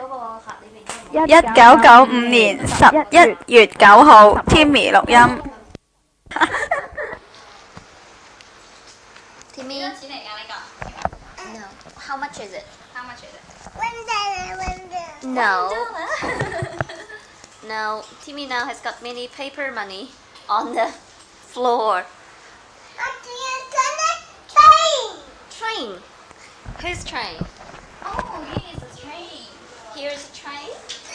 1995年11月9號 Timmy. No. How much is it? $1. No. No. Timmy now has got many paper money on the floor. Train. Whose train? Oh, here's a train. Here's a train.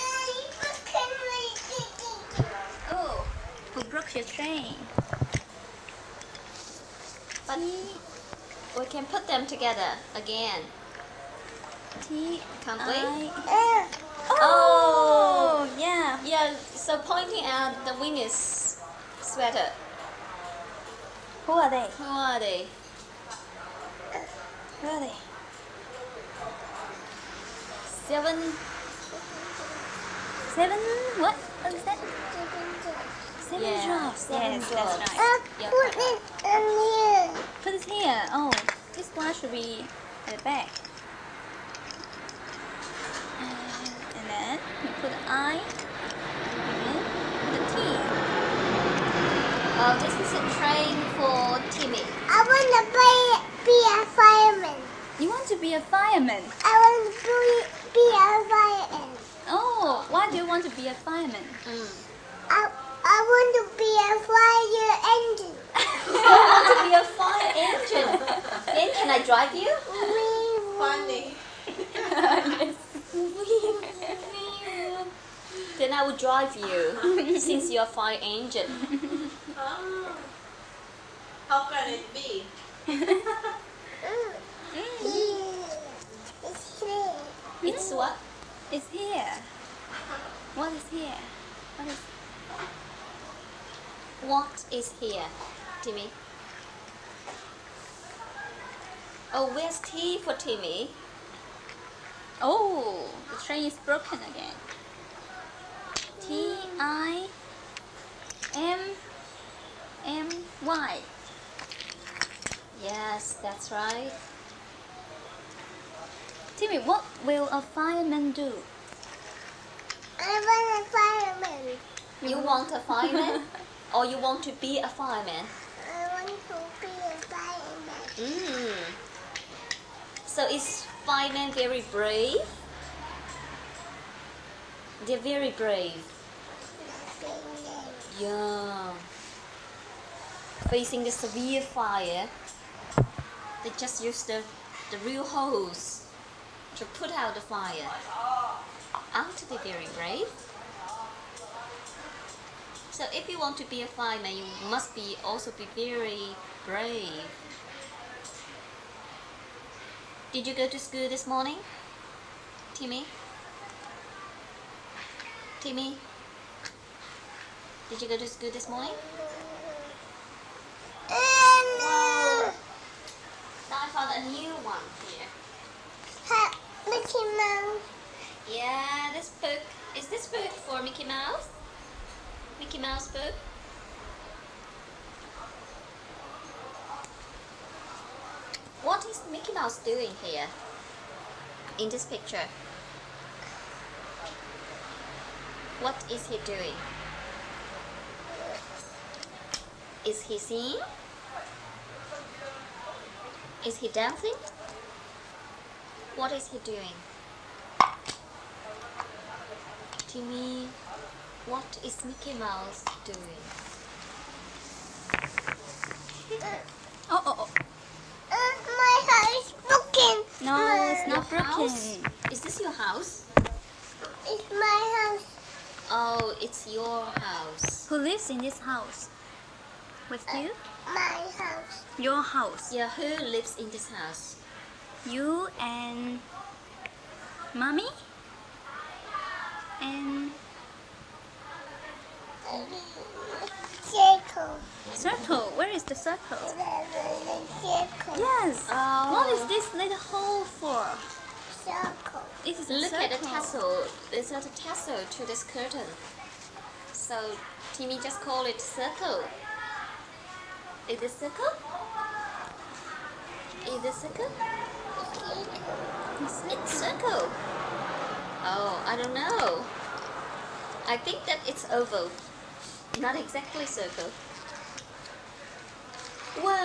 Oh, who broke your train? But we can put them together again. Can't we? Oh, yeah. Yeah, so pointing at the Winnie's sweater. Who are they? Who are they? Where are they? 7. What? What is that? 7 Yeah, drops. 7 Yes, drops. that's right. Yeah, Put it in here. Put it here. Oh, this one should be at the back. And then you put the I. And then the T. Oh, this is a train for Timmy. I want to be a fireman. You want to be a fireman? I want to be a fireman. Oh, why do you want to be a fireman? I want to be a fire engine. You want to be a fire engine? Then can I drive you? Funny. Yes. Then I will drive you since you're a fire engine. How can it be? It's here. It's what? It's here. What is here? What is here, Timmy? Oh, where's T for Timmy? Oh, the train is broken again. Timmy. Yes, that's right. Timmy, what will a fireman do? I want a fireman. You want a fireman? Or you want to be a fireman? I want to be a fireman. So is fireman very brave? They're very brave. Yeah. Facing the severe fire, they just use the real hose to put out the fire. Aren't they very brave? So if you want to be a fireman, you must also be very brave. Did you go to school this morning, Timmy? Timmy? Did you go to school this morning? Whoa! Now I found a new one here. Mickey Mouse. Yeah, this book. Is this book for Mickey Mouse? Mickey Mouse book? What is Mickey Mouse doing here? In this picture? What is he doing? Is he singing? Is he dancing? What is he doing? Timmy, what is Mickey Mouse doing? Oh. My house is broken. No, it's Your not broken. house? Is this your house? It's my house. Oh, it's your house. Who lives in this house? With you? My house. Your house. Yeah, who lives in this house? You and Mommy? And Circle. Where is the circle? Circle. Yes. Oh. What is this little hole for? Circle. It is a Look at the circle. tassel. There's a tassel to this curtain. So Timmy just call it circle. Is it circle? Is it circle? It's circle. Oh, I don't know. I think that it's oval. Not exactly circle. Whoa!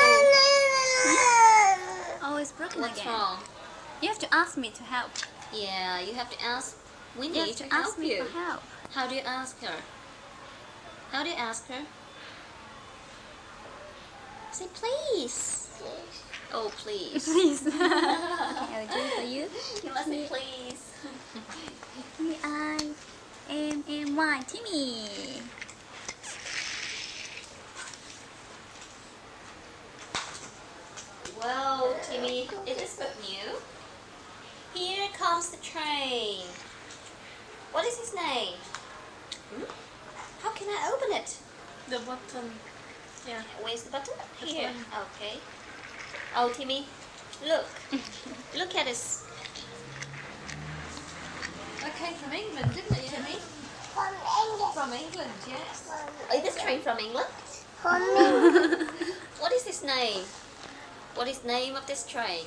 Oh, it's broken What's again. wrong? You have to ask me to help. Yeah, you have to ask You Winnie have to to ask help me you. for help. How do you ask her? How do you ask her? Say please. Oh, please. Please. Okay, I'll do it for you. You must say please. T-I-M-M-Y. Timmy. Whoa, Timmy, is this good news? Here comes the train. What is his name? How can I open it? The bottom. Yeah. Where's the button? This Here. one. Okay. Oh, Timmy, look. Look at this. That came from England, didn't it, Timmy? From England. From England, yes. Is this train from England? From England. What is his name? What is the name of this train?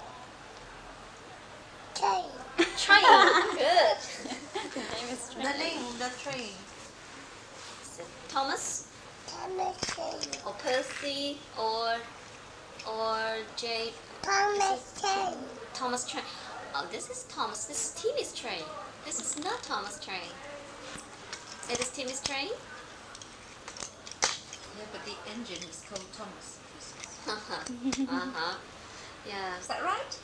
Train. Train. Good. The name is The train. Is it Thomas Thomas Train. or Percy or Jade? Thomas Train. Thomas train. Oh, this is Thomas. This is Timmy's train. This is not Thomas train. It is Timmy's train. Yeah, but the engine is called Thomas. Yeah. Is that right?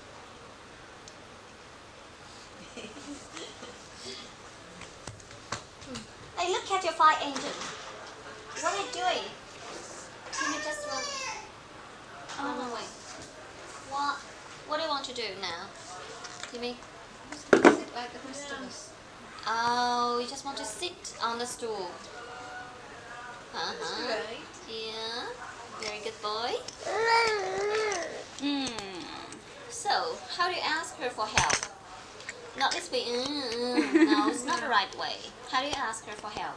Hey, look at your fire engine. What are you doing? Timmy just run away. What do you want to do now? Timmy? Sit like the rest of us. Oh, you just want to sit on the stool. Right. Yeah. Very good boy. Mm. So, how do you ask her for help? Not this way. No, it's not the right way. How do you ask her for help?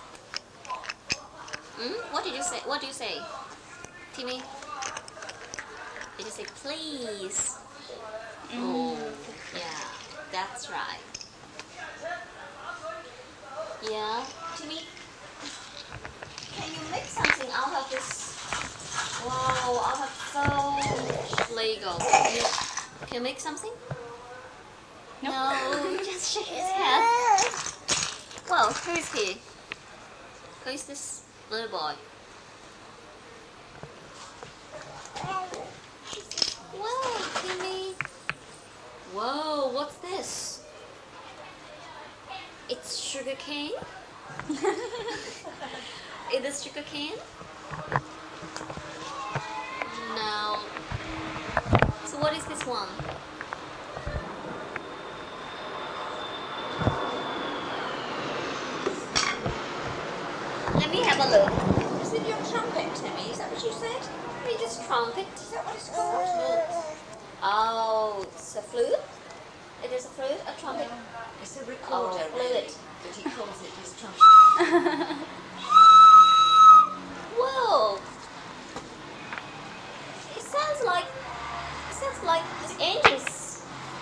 What did you say? What do you say? Timmy? Did you say please? Oh, yeah. That's right. Yeah. Timmy? Can you make something out of this? Wow, out of so much Lego. Can you make something? Nope. No, just shake his head. Well, who is he? Who is this little boy? Whoa, Timmy. Whoa, what's this? It's sugar cane? Is this sugar cane? No. So what is this one? Let me have a look. Is it your trumpet, Timmy? Is that what you said? Maybe just trumpet. Is that what it's called? Oh, it's a flute? It is a flute, a trumpet? It's a recorder, Oh, really. flute. But he calls it his trumpet. Whoa! It sounds like this angels.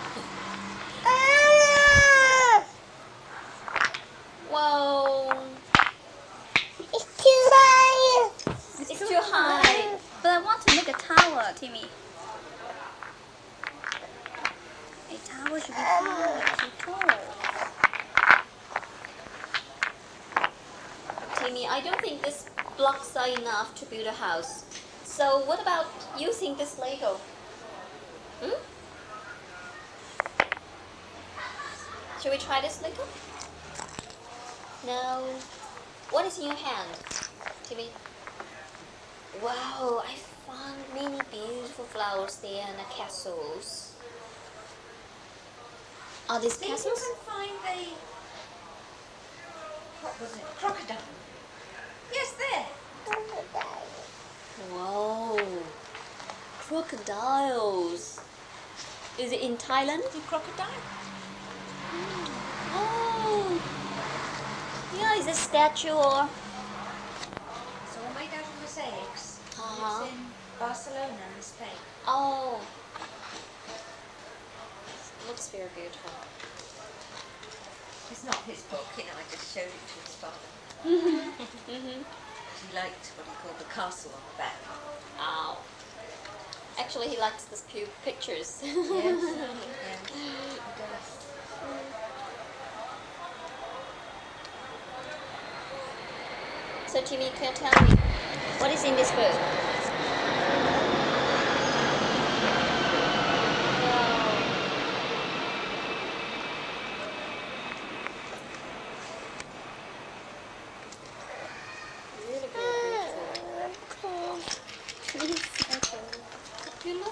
Whoa! It's too high. It's too high. But I want to make a tower, Timmy. A tower should be high, too tall. Timmy, I don't think these blocks are enough to build a house. So what about using this Lego? Should we try this Lego? No. What is in your hand, Timmy? Wow, I found many beautiful flowers there and castles. Are these Think you castles? can find the... What was it? Crocodile. Yes, there. Whoa. Crocodiles. Is it in Thailand? The crocodile. Oh. Yeah, is it a statue or? It's all made out of mosaics. Uh-huh. It's in Barcelona in Spain. Oh. Looks very beautiful. It's not his book, you know, I just showed it to his father. Mm-hmm. He liked what he called the castle on the back. Oh. Actually, he likes the few pictures. Yes, yes, he does. So, Timmy, can you tell me what is in this book? Really beautiful.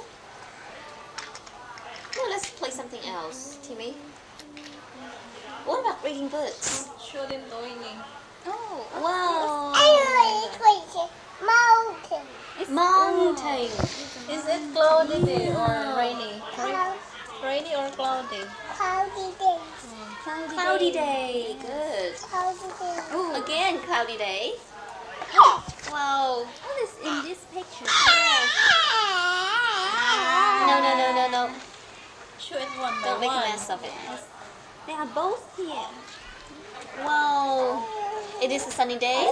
No, let's play something else, Timmy. What about reading books? Show them going in. Oh, wow. Mountain. Mountain. Is it cloudy day or Cloud- rainy? Rainy or cloudy? Cloudy day. Cloudy day. Good. Cloudy day. Oh, again, cloudy day. Wow. What is in this picture? No. Show it one by Don't make a one. mess of it. They are both here. Wow. It is a sunny day.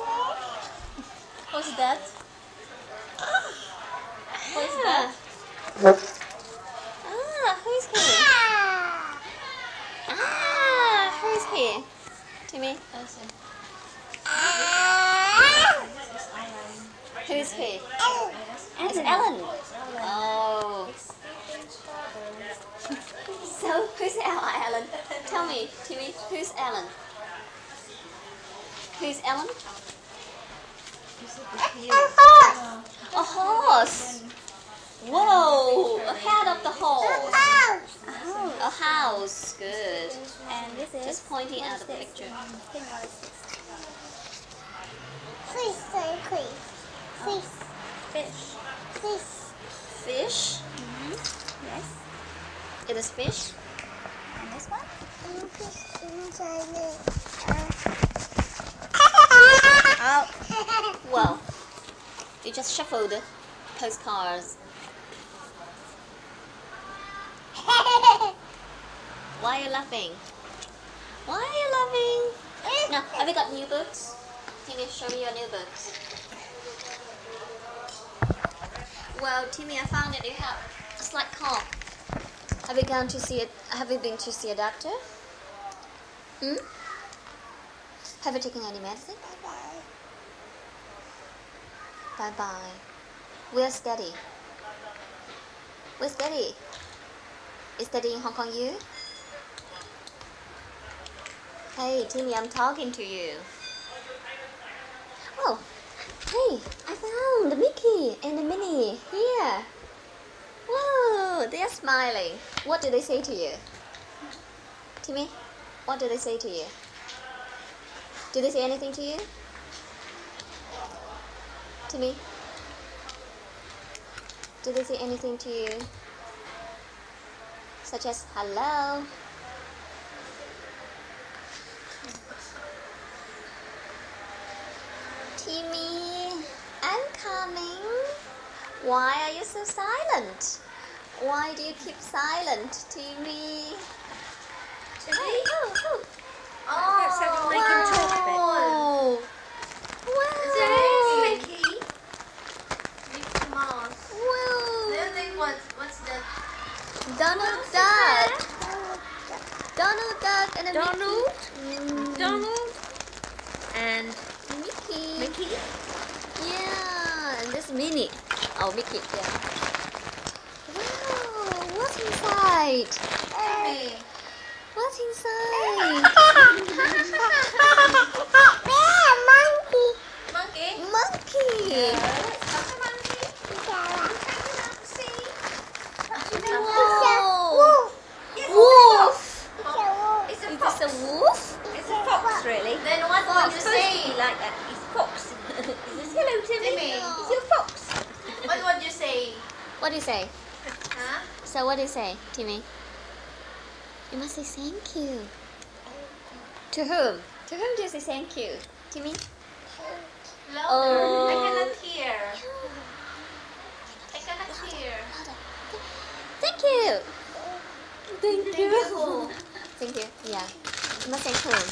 Who's that? Who's that? Who's here? Who's here? Timmy, who's here? It's Ellen. Oh. So, who's Ellen? Tell me, Timmy, who's Ellen? Who's Ellen? A horse. Whoa, ahead of the horse. A house. Good. And this is Just pointing at the picture. Fish, fish, Fish. fish. Fish. Yes. It is fish. And this one? Fish inside it. Oh. Well, you just shuffled the postcards. Why are you laughing? Why are you laughing? Now, have you got new books? Timmy, show me your new books. Well, Timmy, I found that you have a slight cough. Have you gone to see it? Have you been to see a doctor? Have you taken any medicine? Bye bye. Where's Daddy? Where's Daddy? Is Daddy in Hong Kong you? Hey, Timmy, I'm talking to you. Oh, hey, I found the Mickey and the Minnie here. Whoa, they're smiling. What do they say to you? Timmy, what do they say to you? Do they say anything to you? Timmy, do they say anything to you? Such as hello? Timmy, I'm coming. Why are you so silent? Why do you keep silent, Timmy? Timmy? Oh. Perhaps I will make him talk a bit. Wow. Mickey. Mickey Mouse. Wow. Then what's that? Donald Duck. Donald Duck and a Mickey. Donald. And Mickey. Yeah, and this Minnie. Oh, Mickey, yeah. Wow, what's inside? What's inside? Monkey. Monkey. Wow. Wolf. it's a Is fox. this a wolf? It's a fox, really. Then what Well, would you it's supposed to say? be like that. He's a fox. He says, hello, Timmy. Timmy. He's your fox. What would you say? What do you say? Huh? So what do you say, Timmy? You must say thank you. To whom? To whom do you say thank you, Timmy? Louder. Oh. I cannot hear. I cannot hear. Thank you. Thank Thank you. Thank you. Yeah. mustn't turn.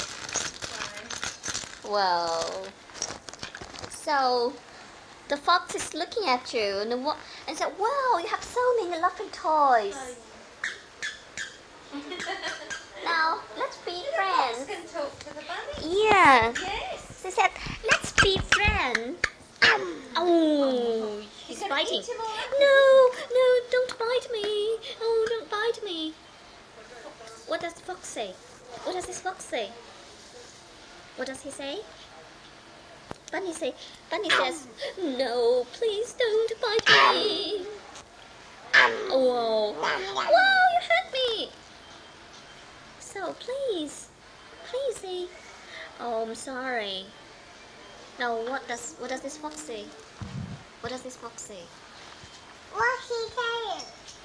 Well, so the fox is looking at you and said, "Wow, you have so many lovely toys. Now let's be friends." Can talk to the bunny. Yeah. Yes. She said, "Let's be friends." Oh, he's gonna biting. eat him all up? No, don't bite me. Oh, don't bite me. What does the fox say? What does this fox say? What does he say? Bunny says, "No, please don't bite me." Oh, wow, you hurt me. So please say, "Oh, I'm sorry." Now, what does this fox say? What does this fox say? What's he saying?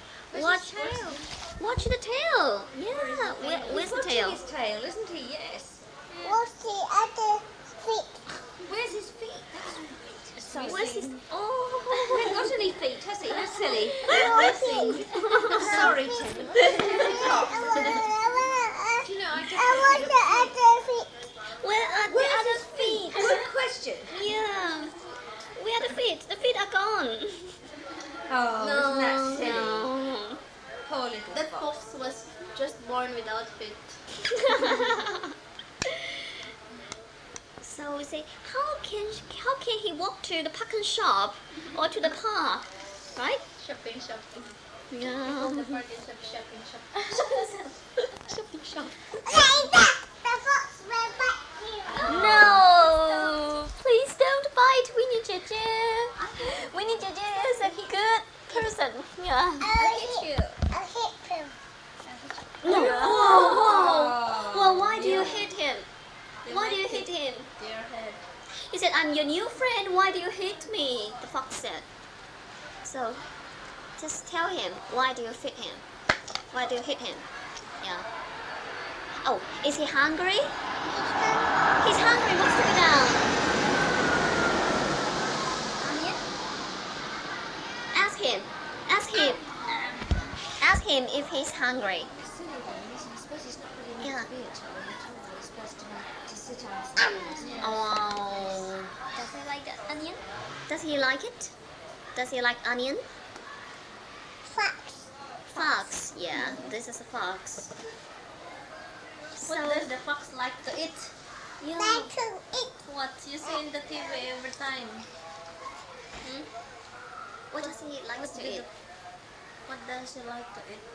Watch the tail. Yeah, where's the Watching tail? his tail, isn't he? Yes. What's the other feet? Where's his feet? That's right. Sorry. Where's his? He Oh, hasn't got any feet, has he? How silly. Sorry. Sorry, Tim. Do you know, I want the other feet. where are the other feet? Good question. Yeah, where are the feet? The feet are gone. Oh, isn't that silly? No. Poor little That fox. fox was just born without feet. So we say, how can he walk to the Pakan shop or to the park, right? Shopping. Yeah. The park is a shopping shop. Shopping shop. Like that. The fox will bite you. No, please don't bite Winnie Jeje. Winnie Jeje is a good person. Yeah. I'll hit him. No. Whoa. Why do you hit him? Why do you hit him? Their head. He said, "I'm your new friend. Why do you hit me?" The fox said. So, just tell him, why do you hit him? Why do you hit him? Yeah. Oh, is he hungry? He's hungry. What's the down? Onion? Ask him. Ask him if he's hungry. Silly one, isn't he? I suppose he's not really Yeah. meant to be at home. He's supposed to sit on his knees. Oh. Does he like the onion? Does he like it? Does he like onion? Fox. Fox. Yeah, this is a fox. What does the fox like to eat? Yeah. Like to eat. What you see in the TV every time? What does he like What's to the- eat? What does he like to eat?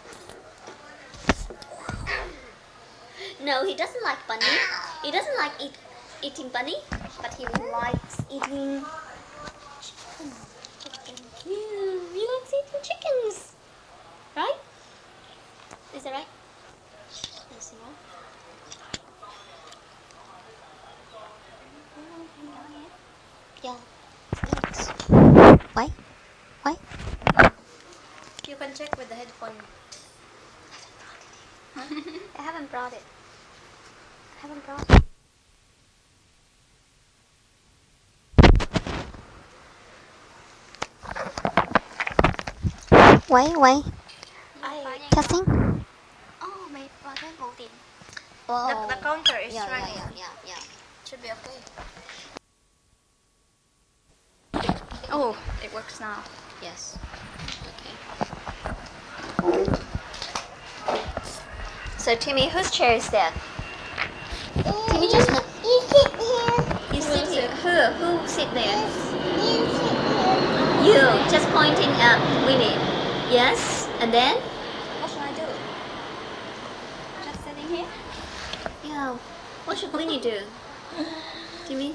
No, he doesn't like bunny. He doesn't like eating bunny, but he likes eating chicken. Yeah, he likes eating chickens. Right? Is that right? Is it right? Yeah. Why? You can check with the headphone. I haven't brought it. Wait. Testing? Oh, my father moved in. Oh. The counter is Yeah. running. Should be okay. Oh, it works now. Yes. Okay. So Timmy, whose chair is that? Timmy just look. You sit here. You sit here. Who sit there? You sit here. You just pointing at Winnie. Yes. And then? What should I do? Just sitting here? Yeah. What should Winnie do? Timmy?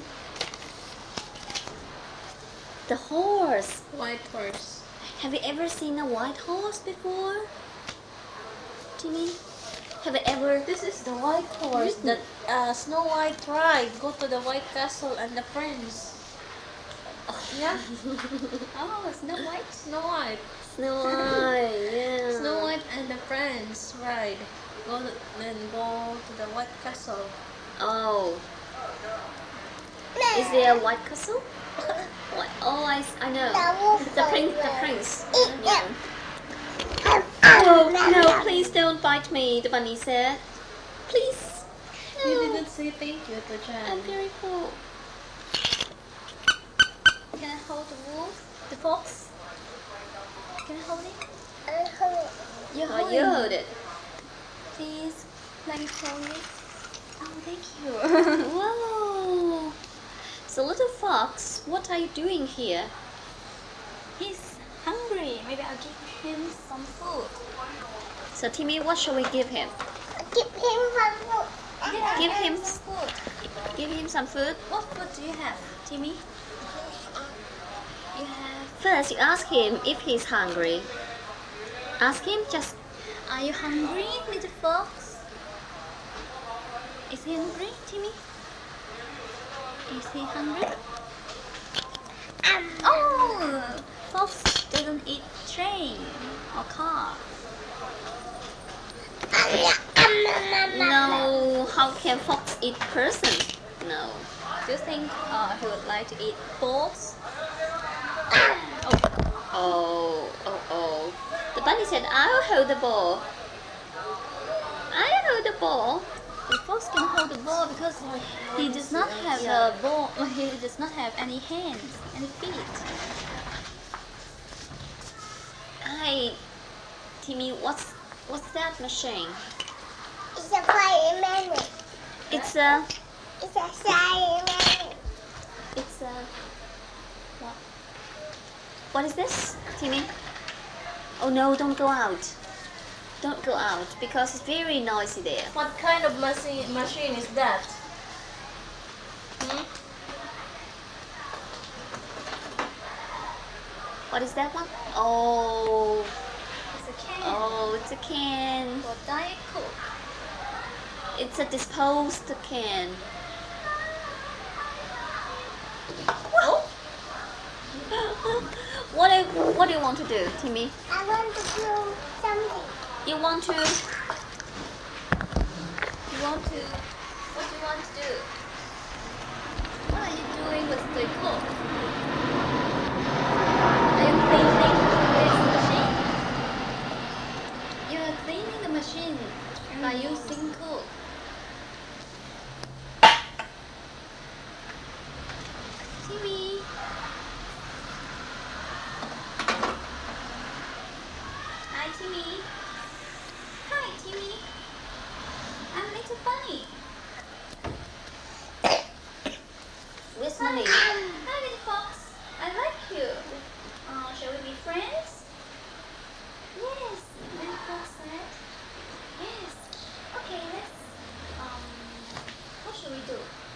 The horse. White horse. Have you ever seen a white horse before? Timmy? Have you ever? This is the white horse that Snow White ride. Go to the White Castle and the Prince. Yeah? Oh, Snow White. Snow White, yeah. Snow White and the Prince ride. Go to the White Castle. Oh. Is there a white castle? What? Oh, I know. The prince. Yeah. Oh, no, please don't bite me, the bunny said. Please. You didn't say thank you to Jan. I'm very full. Can I hold the wolf? The fox? Can I hold it? You hold it. Please, let me hold it. Oh, thank you. Whoa. So little fox, what are you doing here? He's hungry. Maybe I'll give him some food. So Timmy, what shall we give him? Give him some food. Yeah, give him some food. Give him some food. What food do you have, Timmy? You have. First, you ask him if he's hungry. Ask him just, are you hungry, little fox? Is he hungry, Timmy? Is he hungry? Oh, fox doesn't eat train or car. No, how can fox eat person? No. Do you think he would like to eat balls? Oh. The bunny said, I'll hold the ball. I'll hold the ball. The fox can hold the ball because he does not have a ball. He does not have any hands, any feet. Hi, Timmy. What's that machine? It's a fireman. It's a fireman. It's a what? What is this, Timmy? Oh no! Don't go out. Don't go out because it's very noisy there. What kind of machine is that? What is that one? Oh. It's a can. Oh, it's a can. For Diet Coke. It's a disposed can. Oh. What do you want to do, Timmy? I want to do something. You want to? What do you want to do? What are you doing with the cook? Are you cleaning this machine? You are cleaning the machine by using cook. Timmy. Hi, Timmy. Hi, Timmy. I'm Little Bunny. Where's Money? Hi, Little Fox. I like you. Shall we be friends? Yes, Little Fox said. Yes. Okay, let's. What should we do?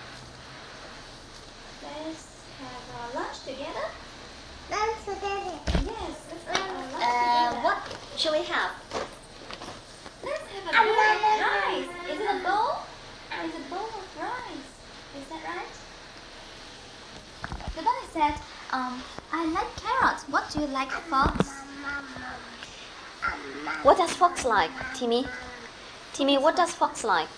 Let's have lunch together. Lunch together. Yes, let's have lunch together. What shall we have? Let's have a bowl of rice. Is it a bowl? It's a bowl of rice. Is that right? The bunny said, I like carrots. What do you like, Fox? What does fox like, Timmy? Timmy, what does fox like?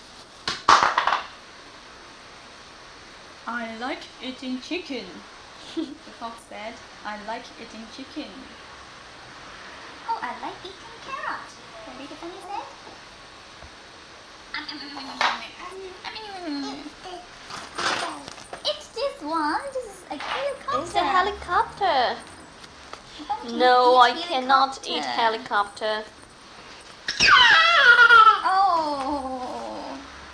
I like eating chicken. The fox said, I like eating chicken. Oh, I like eating carrots. Maybe the bunny said. It's this one. This is a helicopter. It's a helicopter. Don't No, eat I cannot eat helicopter. helicopter. Oh.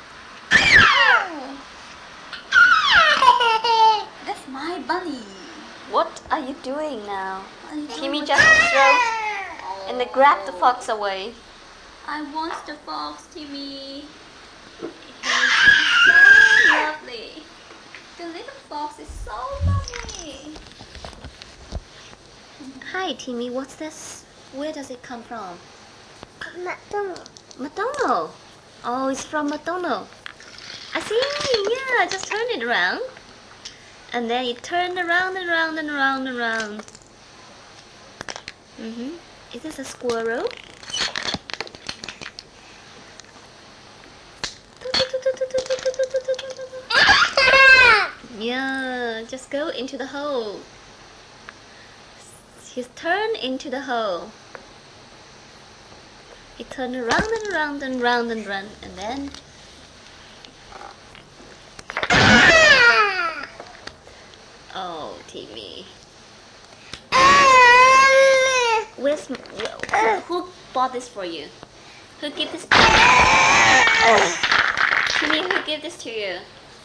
That's my bunny. What are you doing now? What are you doing Timmy with just that? throw and they grab the fox away. I want the fox, Timmy. He's so lovely. The little fox is so lovely. Hi, Timmy. What's this? Where does it come from? McDonald's. McDonald. Oh, it's from McDonald. I see. Yeah, just turn it around. And then you turn around and around and around and around. Is this a squirrel? Yeah, just go into the hole. Just turn into the hole. You turn around and around and round and run, and then Oh, Timmy. Ah! Who bought this for you? Who gave this? Timmy, who gave this to you?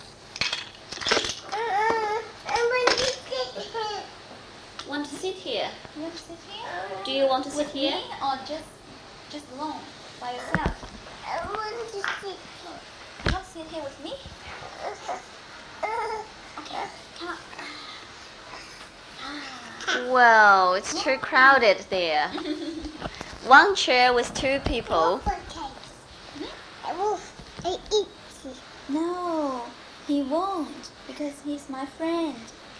I want to sit here. Want to sit here? You want to sit here? Do you want to sit With here? me or just alone by yourself? I want to sit here. You want to sit here with me? Okay, come on. Well, it's too crowded there. One chair with two people. I will eat. No, he won't because he's my friend.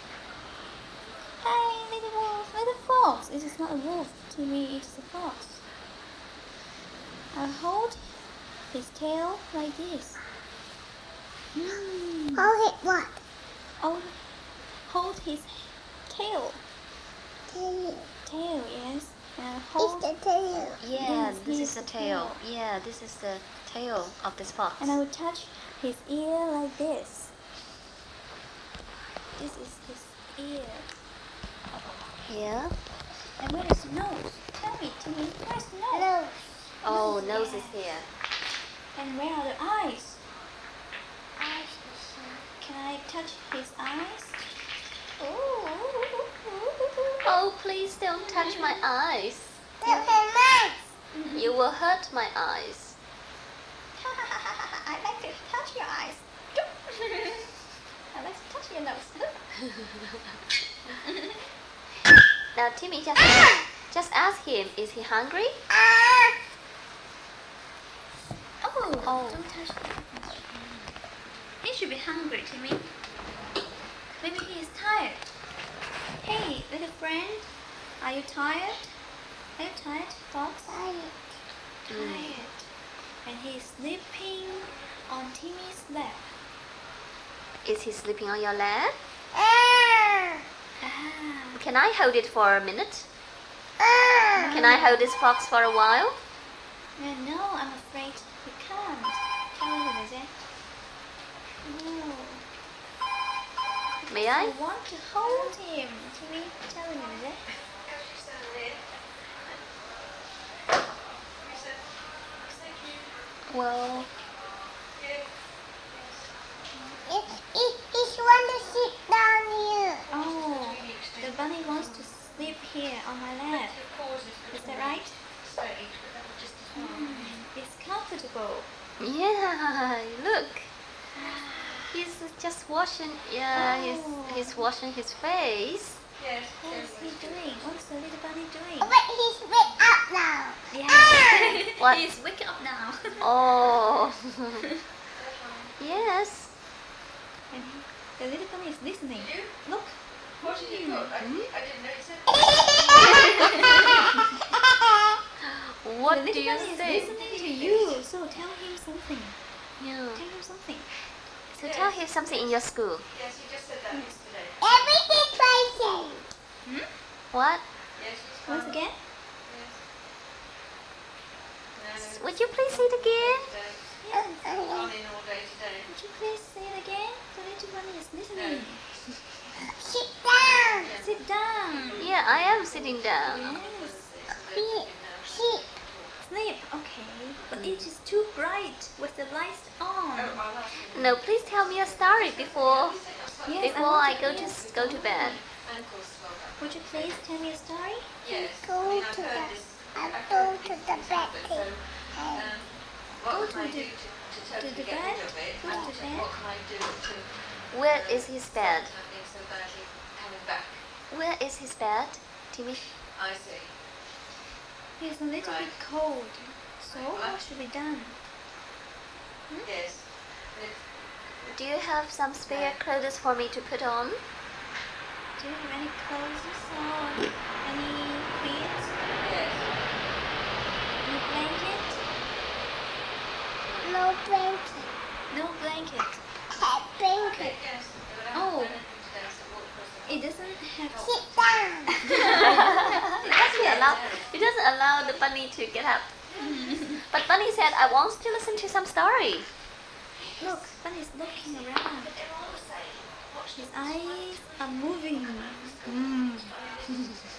Hey, little wolf, little fox. It is not a wolf. To me, it is a fox. I hold his tail like this. Hold it what? Oh, hold his tail. Tail. Tail, yes. And I It's hold. the tail. Yeah, Yes, this he's is the the tail. tail. Yeah, this is the tail of this fox. And I will touch his ear like this. This is his ear. Here. And where is nose? Tell me, where's nose? No. Oh, nose is here. And where are the eyes? Can I touch his eyes? Oh, please don't touch my eyes. That's nice. You will hurt my eyes. I like to touch your eyes. I like to touch your nose. Now, Timmy, just ask him, is he hungry? Oh, don't touch him. He should be hungry, Timmy. Maybe he is tired. Hey, little friend, are you tired? Are you tired, fox? Tired. And he's sleeping on Timmy's lap. Is he sleeping on your lap? Ah. Can I hold it for a minute? Can I hold this fox for a while? No, I'm afraid you can't. Tell him, is it? No. May I I? want to hold him. Timmy, tell him, is it? Well, It's want to sit down here. Oh, the bunny wants to sleep here on my lap. Is that right? It's comfortable. yeah, look. He's just washing, he's washing his face. What is he doing? What's the little bunny doing? But he's wake up now. Yeah. What? He's waking up now. Oh, yes. And the little bunny is listening. Look. What did you put? I didn't notice it. What The do little you bunny is say? listening to you. So tell him something. Yeah. Tell him something. So tell him something in your school. Yes, you just said that yesterday. Everything's crazy. What? Yes, it's Once fine. again. Yes. No, Would you please say it again? today. Yes. I'm in all day today. Would you please say it again? The little bunny is listening. Sit down. Sit down. Yeah, I am sitting down. Yes. Sit. Sleep. Okay. But it is too bright with the lights on. No, please tell me a story before Yes, I want go hear. to bed. Would you please tell me a story? Yes. Go I mean, to I've the. heard this. I'll I've go heard to this the before, bed. but so, what Go can I to do the- to to totally the get bed? rid of it? Go to the bed? What can I do to Where is his bed? stop happening so badly coming back? Where is his bed, Timmy? I see. It's a little bit cold. So what should be done? Yes. Do you have some spare clothes for me to put on? Do you have any clothes or any quilts? Yes. Any blanket? No blanket. No blanket. Blanket. Yes. Oh. Today, so walk across the It doesn't have. Sit down. It doesn't allow the bunny to get up. But Bunny said, I want to listen to some story. Look, Bunny's looking around. His eyes are moving. Mm.